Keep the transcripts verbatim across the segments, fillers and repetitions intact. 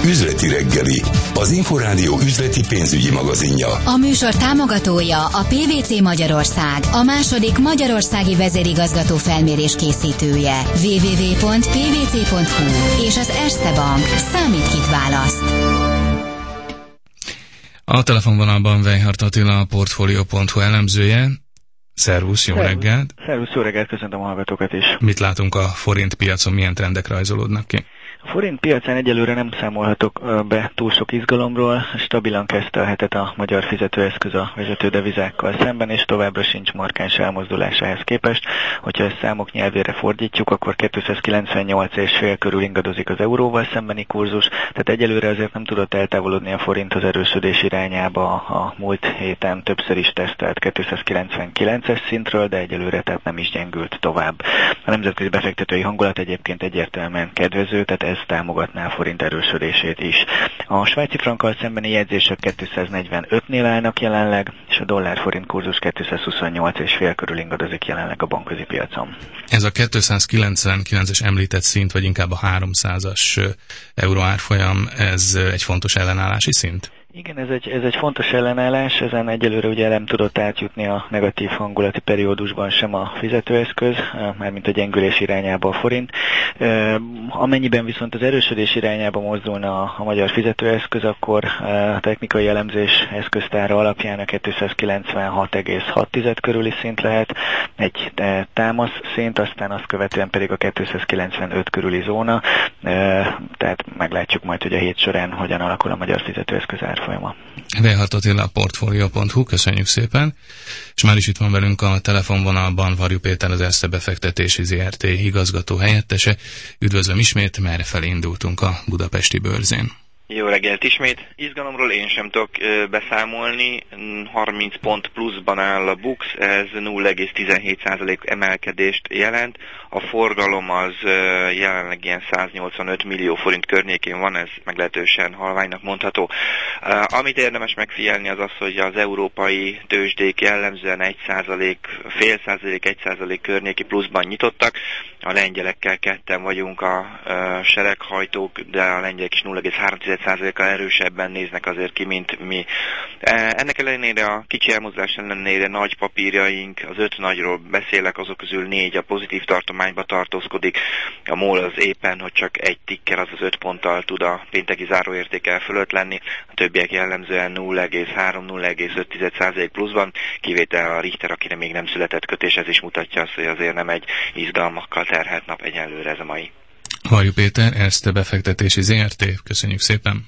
Üzleti reggeli, az Inforádió üzleti pénzügyi magazinja. A műsor támogatója a pé vé cé Magyarország, a második magyarországi vezérigazgató felmérés készítője. double-u double-u double-u pont p v c pont h u és az Erste Bank. Számít, kit választ. A telefonvonalban Weihardt Attila, a Portfolio pont hu elemzője. Szervusz, jó Szervusz. reggelt! Szervusz, jó reggelt, köszöntöm a hallgatókat is. Mit látunk a forint piacon, milyen trendek rajzolódnak ki? A forint piacán egyelőre nem számolhatok be túl sok izgalomról, stabilan kezdte a hetet a magyar fizetőeszköz a vezető devizákkal szemben, és továbbra sincs markáns elmozdulás ehhez képest. Hogyha ezt számok nyelvére fordítjuk, akkor kétszázkilencvennyolc egész öt körül ingadozik az euróval szembeni kurzus, tehát egyelőre azért nem tudott eltávolodni a forint az erősödés irányába a múlt héten többször is tesztelt kétszázkilencvenkilences szintről, de egyelőre tehát nem is gyengült tovább. A nemzetközi befektetői hangulat egyébként egyértelműen kedvező, tehát ez támogatná a forint erősödését is. A svájci frankkal szembeni jegyzések kétszáznegyvenötnél állnak jelenleg, és a dollár-forint kurzus kétszázhuszonnyolc egész öt körül ingadozik jelenleg a bankközi piacon. Ez a kétszázkilencvenkilences említett szint, vagy inkább a háromszázas euró árfolyam, ez egy fontos ellenállási szint? Igen, ez egy, ez egy fontos ellenállás, ezen egyelőre ugye nem tudott átjutni a negatív hangulati periódusban sem a fizetőeszköz, mármint a gyengülés irányába a forint. Amennyiben viszont az erősödés irányába mozdulna a, a magyar fizetőeszköz, akkor a technikai elemzés eszköztára alapján a kétszázkilencvenhat egész hat körüli szint lehet egy támasz szint, aztán azt követően pedig a kétszázkilencvenöt körüli zóna, tehát meglátjuk majd, hogy a hét során hogyan alakul a magyar fizetőeszköz ár folyama. Weihardt Attila, a Portfolio pont hu, köszönjük szépen. És már is itt van velünk a telefonvonalban Varjú Péter, az Erste Befektetési zé er té igazgató helyettese. Üdvözlöm ismét, merre felé indultunk a budapesti bőrzén? Jó reggelt ismét. Izgalomról én sem tudok ö, beszámolni. harminc pont pluszban áll a BUX, ez nulla egész tizenhét százalék emelkedést jelent. A forgalom az ö, jelenleg ilyen száznyolcvanöt millió forint környékén van, ez meglehetősen halványnak mondható. Uh, amit érdemes megfigyelni az az, hogy az európai tőzsdék jellemzően egy százalék, fél százalék, egy százalék környéki pluszban nyitottak. A lengyelekkel ketten vagyunk a uh, sereghajtók, de a lengyelek is nulla egész három százalékkal erősebben néznek azért ki, mint mi. Ennek ellenére a kicsi elmozdulás ellenére nagy papírjaink, az öt nagyról beszélek, azok közül négy a pozitív tartományba tartózkodik. A MOL az éppen, hogy csak egy tikker, az az öt ponttal tud a pénteki záróértéke fölött lenni, a többiek jellemzően nulla egész három nulla egész öt százalék pluszban, kivétel a Richter, akire még nem született kötés, ez is mutatja azt, hogy azért nem egy izgalmakkal terhelt nap egyelőre ez a mai. Varjú Péter, Erste Befektetési zé er té, köszönjük szépen.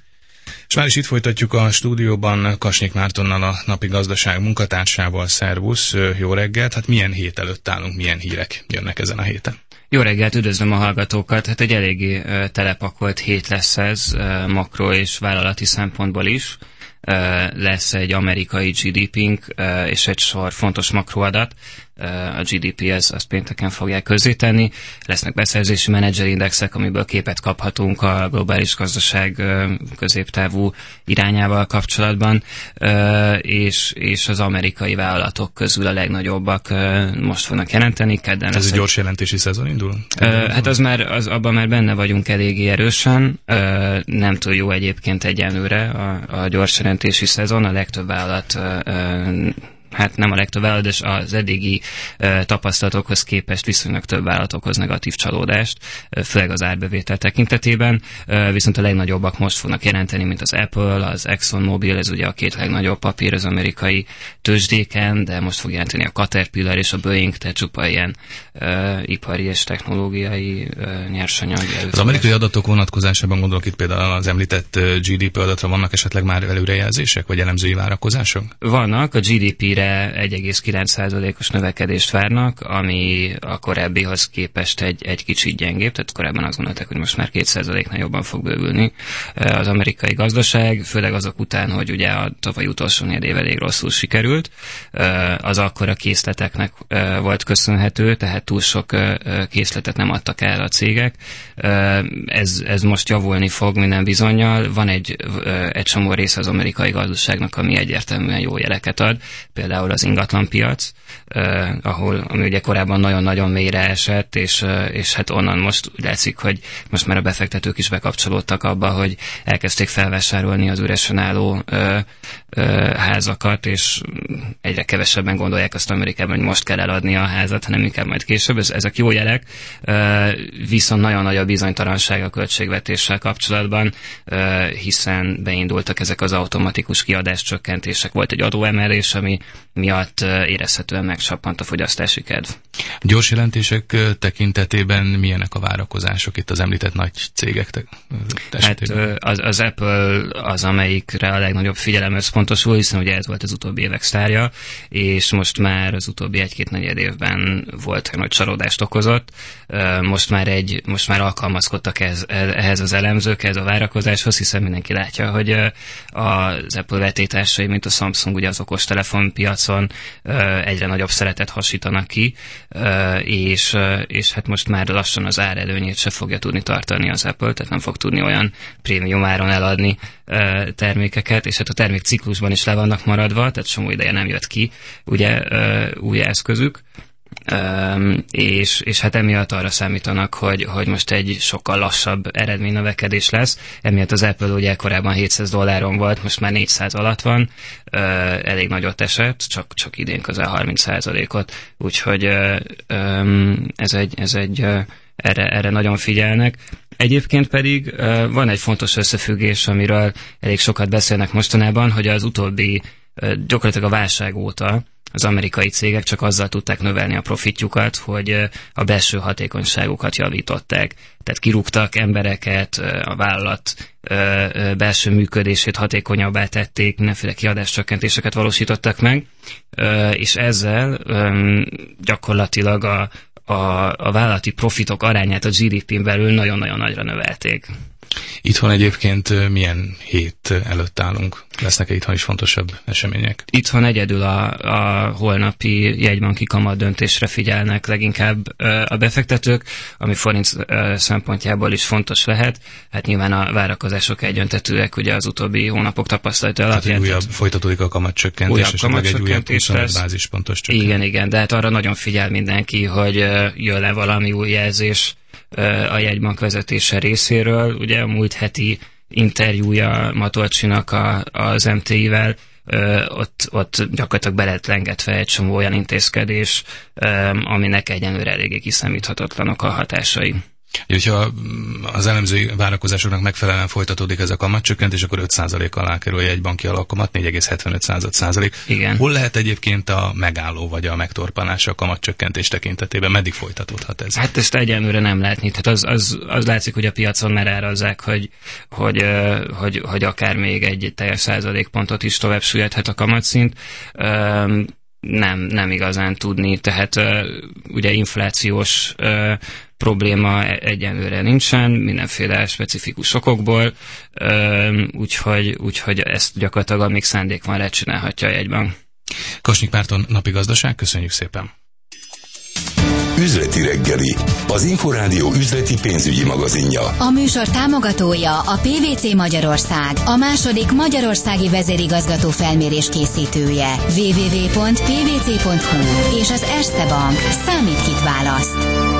És már is itt folytatjuk a stúdióban Kasnyik Mártonnal, a Napi Gazdaság munkatársával. Szervusz, jó reggelt! Hát milyen hét előtt állunk, milyen hírek jönnek ezen a héten? Jó reggelt, üdvözlöm a hallgatókat! Hát egy eléggé uh, telepakolt hét lesz ez, uh, makro és vállalati szempontból is. Uh, lesz egy amerikai gé dé pé-nk uh, és egy sor fontos makroadat. Uh, a gé dé pé ez azt pénteken fogják közzétenni. Lesznek beszerzési menedzserindexek, amiből képet kaphatunk a globális gazdaság uh, középtávú irányával kapcsolatban, uh, és, és az amerikai vállalatok közül a legnagyobbak uh, most fognak jelenteni. Kedden ez egy gyors jelentési szezon indul? Uh, hát az már, az, abban már benne vagyunk eléggé erősen. Uh, nem túl jó egyébként egyenlőre a, a gyors jelentési szezon. A legtöbb vállalat uh, hát nem a legtöbb vállalat, de az eddigi uh, tapasztalatokhoz képest viszonylag több vállalat okoz negatív csalódást, uh, főleg az árbevétel tekintetében, uh, viszont a legnagyobbak most fognak jelenteni, mint az Apple, az ExxonMobil, ez ugye a két legnagyobb papír az amerikai tőzsdéken, de most fog jelenteni a Caterpillar és a Boeing, tehát csupa ilyen uh, ipari és technológiai uh, nyersanyag. Az amerikai adatok vonatkozásában gondolok itt például az említett gé dé pé adatra, vannak esetleg már előrejelzések, vagy elemzői várakozások? Vannak, a gé dé pére egy egész kilenc százalékos növekedést várnak, ami a korábbihoz képest egy, egy kicsit gyengébb, tehát korábban azt gondolták, hogy most már két százaléknál jobban fog bővülni az amerikai gazdaság, főleg azok után, hogy ugye a tavaly utolsó negyedév elég rosszul sikerült, az akkor a készleteknek volt köszönhető, tehát túl sok készletet nem adtak el a cégek. Ez, ez most javulni fog minden bizonnyal. Van egy, egy csomó része az amerikai gazdaságnak, ami egyértelműen jó jeleket ad, például például az ingatlanpiac, uh, ahol ami ugye korábban nagyon-nagyon mélyre esett, és, uh, és hát onnan most úgy látszik, hogy most már a befektetők is bekapcsolódtak abba, hogy elkezdték felvásárolni az üresen álló uh, uh, házakat, és egyre kevesebben gondolják azt Amerikában, hogy most kell eladni a házat, hanem inkább majd később. Ez, ezek jó jelek, uh, viszont nagyon nagy a bizonytalanság a költségvetéssel kapcsolatban, uh, hiszen beindultak ezek az automatikus kiadáscsökkentések. Volt egy adóemelés, ami miatt érezhetően megcsappant a fogyasztási kedv. Gyors jelentések tekintetében milyenek a várakozások itt az említett nagy cégek esetében? Hát az, az Apple az, amelyikre a legnagyobb figyelem összpontosul, hiszen ugye ez volt az utóbbi évek sztárja, és most már az utóbbi egy-két negyed évben volt, hogy nagy csalódást okozott. Most már, egy, most már alkalmazkodtak ez, ehhez az elemzők, ehhez a várakozáshoz, hiszen mindenki látja, hogy az Apple vetétársai, mint a Samsung, ugye az okostelefon piacon egyre nagyobb szeretet hasítanak ki, és, és hát most már lassan az árelőnyét se fogja tudni tartani az Apple, tehát nem fog tudni olyan prémium áron eladni termékeket, és hát a termékciklusban is le vannak maradva, tehát somó ideje nem jött ki ugye új eszközük. Um, és, és hát emiatt arra számítanak, hogy, hogy most egy sokkal lassabb eredménynövekedés lesz. Emiatt az Apple ugye korábban hétszáz dolláron volt, most már négyszáz alatt van, uh, elég nagyot esett, csak, csak idén közel harminc százalékot, úgyhogy uh, um, ez egy, ez egy uh, erre, erre nagyon figyelnek. Egyébként pedig uh, van egy fontos összefüggés, amiről elég sokat beszélnek mostanában, hogy az utóbbi uh, gyakorlatilag a válság óta az amerikai cégek csak azzal tudták növelni a profitjukat, hogy a belső hatékonyságukat javították. Tehát kirúgtak embereket, a vállalat belső működését hatékonyabbá tették, mindenféle kiadáscsökkentéseket valósítottak meg, és ezzel gyakorlatilag a, a, a vállalati profitok arányát a gé dé pén belül nagyon-nagyon nagyra növelték. Itthon egyébként milyen hét előtt állunk? Lesznek-e itthon is fontosabb események? Itthon egyedül a, a holnapi jegybanki kamat döntésre figyelnek leginkább a befektetők, ami forint szempontjából is fontos lehet. Hát nyilván a várakozások egyöntetűek, ugye az utóbbi hónapok tapasztalata alapján. Tehát újabb, folytatódik a kamatcsökkentés, és meg egy újabb huszonöt bázispontos csökkentés. Igen, igen, de hát arra nagyon figyel mindenki, hogy jön le valami új jelzés a jegybank vezetése részéről. Ugye a múlt heti interjúja Matolcsinak a, az em té i-vel, ott, ott gyakorlatilag be lett lengetve egy csomó olyan intézkedés, aminek egyenlőre eléggé kiszámíthatatlanok a hatásai. Hogyha az elemzői várakozásoknak megfelelően folytatódik ez a kamatcsökkentés, akkor öt százalék alá kerül a jegybanki alapkamat, négy egész hetvenöt százalék. Igen. Hol lehet egyébként a megálló vagy a megtorpanása a kamatcsökkentés tekintetében? Meddig folytatódhat ez? Hát ezt egyenlőre nem látni. Tehát az, az, az látszik, hogy a piacon már árazzák, hogy, hogy, hogy, hogy akár még egy teljes százalékpontot is tovább süllyedhet a kamatszint. Nem, nem igazán tudni. Tehát ugye inflációs probléma egyenlőre nincsen, mindenféle specifikus okokból, úgyhogy, úgyhogy ezt gyakorlatilag amíg szándék van, lecsinálhatja a jegybank. Kasnyik Márton, Napi Gazdaság, köszönjük szépen! Üzleti reggeli, az Inforádió üzleti pénzügyi magazinja. A műsor támogatója a pé vé cé Magyarország, a második magyarországi vezérigazgató felmérés készítője. double-u double-u double-u pont p v c pont h u és az Erste Bank. Számít, kit választ.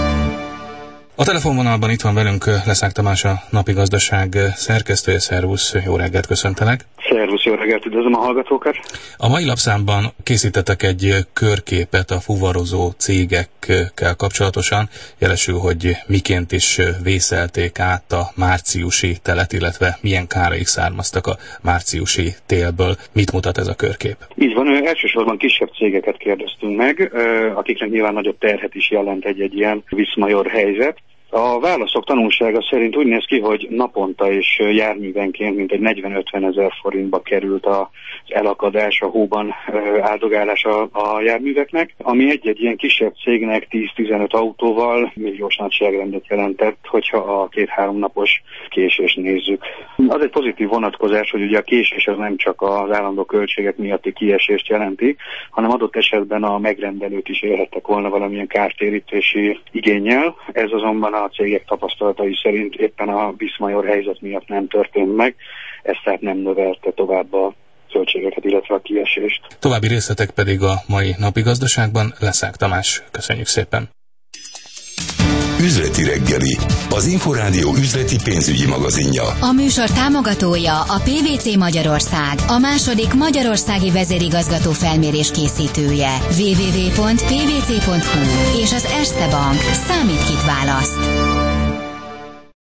A telefonvonalban itt van velünk Leszák Tamás, a Napi Gazdaság szerkesztője. Szervusz, jó reggelt, köszöntelek! Szervusz, jó reggelt, üdvözlöm a hallgatókat! A mai lapszámban készítettek egy körképet a fuvarozó cégekkel kapcsolatosan, jelesül, hogy miként is vészelték át a márciusi telet, illetve milyen káraik származtak a márciusi télből. Mit mutat ez a körkép? Így van, elsősorban kisebb cégeket kérdeztünk meg, akiknek nyilván nagyobb terhet is jelent egy-egy ilyen viszmajor helyzet. A válaszok tanulsága szerint úgy néz ki, hogy naponta és járművenként mintegy negyven-ötven ezer forintba került az elakadás, a hóban áldogálás a, a járműveknek, ami egy-egy ilyen kisebb cégnek tíz-tizenöt autóval milliós nagyságrendet jelentett, hogyha a két-három napos késést nézzük. Az egy pozitív vonatkozás, hogy ugye a késés az nem csak az állandó költségek miatti kiesést jelenti, hanem adott esetben a megrendelők is élhettek volna valamilyen kártérítési igénnyel. Ez azonban a cégek tapasztalatai szerint éppen a viszmajor helyzet miatt nem történt meg, ez tehát nem növelte tovább a költségeket, illetve a kiesést. További részletek pedig a mai napi gazdaságban. Leszák Tamás, köszönjük szépen. Üzleti reggeli, az Inforádió üzleti pénzügyi magazinja. A műsor támogatója a pé vé cé Magyarország, a második magyarországi vezérigazgató felmérés készítője. double-u double-u double-u pont pé vé cé pont hú és az Erste Bank. Számít, kit választ.